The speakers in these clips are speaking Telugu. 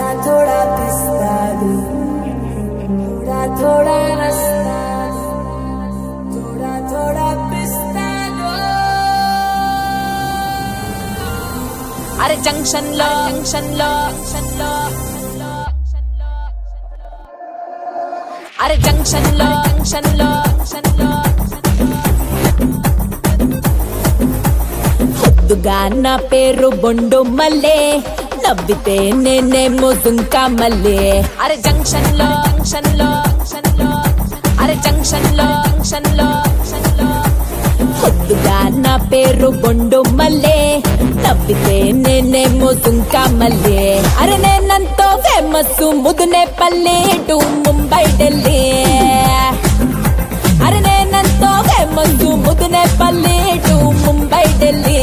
थोड़ा पिस्ता दो, थोड़ा थोड़ा रास्ता दो, थोड़ा थोड़ा पिस्ता दो. अरे जंक्शन लो अरे जंक्शन लो ముద్దుగా నా పేరు బొండు మల్లే నవ్వితే నేనేమో దుంకా మల్లే అరే జంక్షన్ లో అరే జంక్షన్ లో ముద్దుగా నా పేరు బొండు మల్లే నవ్వితే నేనేమో దుంకా మల్లే అరే నేనంతో ఫేమస్ ముదునే పల్లె టు ముంబై ఢిల్లీ అరే నేనంతో ఫేమస్ ముదునే పల్లె టు ముంబై ఢిల్లీ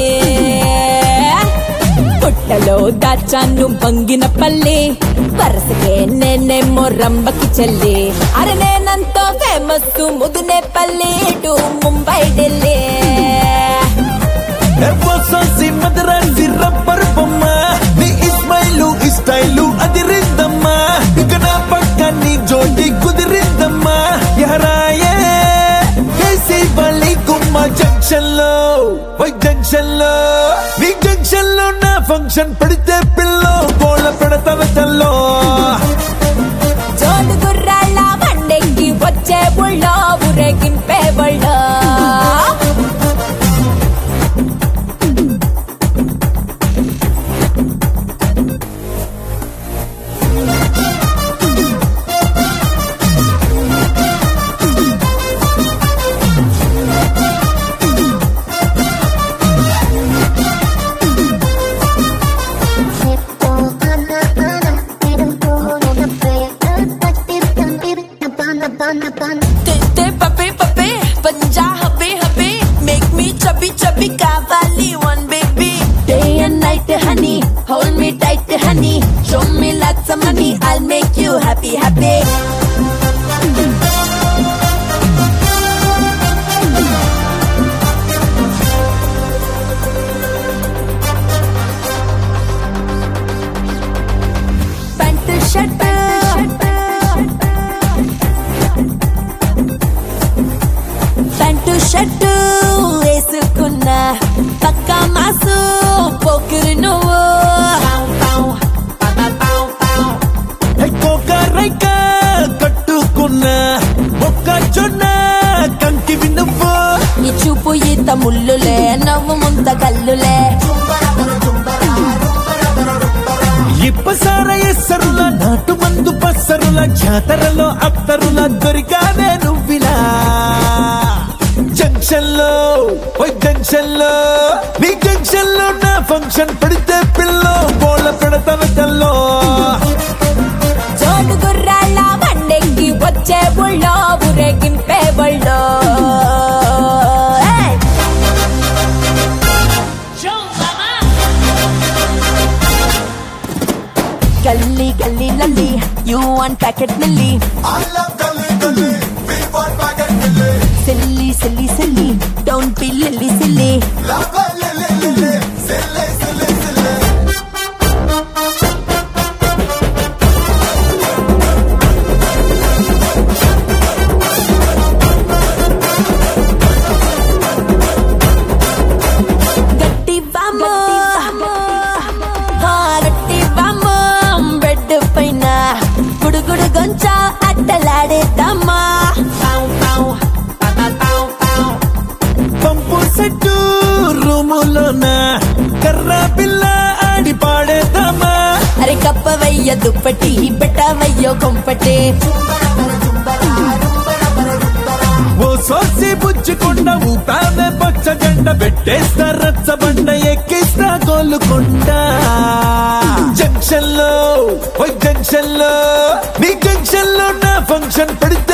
పుట్టలో దాచాను బంగిన పల్లి వరసకే నేనేమో రంబకి చెల్లి అరే నేనంతో ఫేమస్ ముదునే పల్లి టు ముంబై ఢిల్లీ మదరాసి రబ్బర్ బొమ్మ నీ ఇస్మైలు ఇస్టైలు అదిరిందమ్మా ఇక నా పక్క నీ జోడి కుదిరిందమ్మా ఎహరాయే కేసీ బలి గుమ్మ జంక్షన్ లో వై జంక్షన్ లో నీ జంక్షన్ లో నా ఫంక్షన్ పడితే పిల్లో గోళ పెడతవ తల్లో జోడు గుర్రాళ్ళ బండెక్కి వచ్చే బుళ్ళో ఊరేగింపే బళ్ళో Papi, panja happy, make me chubby, kavali one baby. Day and night, honey, hold me tight, honey. Show me lots of money, I'll make you happy. Pant shirt. Pant shirt వేసుకున్నా పక్క మాసు పోకిరి నువ్వు రైక కట్టుకున్నా ఒక్క జొన్న కంటివి నువ్వు నీ చూపు ఈత ముల్లులే నవ్వు ముంత కల్లులే ఇప్పసార ఎస్సరుల నాటు మందు పස්සరుల జాతరలో అత్తరుల దొరికానే నువ్విలా జంక్షన్ లో నీ జంక్షన్ లో నా ఫంక్షన్ పడితే పిల్లో బోళ్ళ పెడతవ తల్లో జోడు గుర్రాళ్ళ బండెక్కి వచ్చే బుళ్ళో ఊరేగింపే బళ్ళో గల్లీ లల్లి యూ వాంట్ ప్యాకెట్ మిల్లీ silly don't be silly గట్టి వామో బెడ్ పైన గుడుగుడు గొంచ అట్టలాడేద్దామా పంపు సెట్టు రూములోన కర్ర పిల్ల ఆడి పాడేద్దామా అరే కప్పవయ్య దుప్పటి పెట్టవయ్యో కొంపటి ఓ సోసి బుచ్చుకుండ ఊపామె పచ్చ జెండ పెట్టేస్తా రచ్చబండ ఎక్కిస్తా గోలుకుంట జంక్షన్ లో నీ జంక్షన్ లో నా ఫంక్షన్ పడి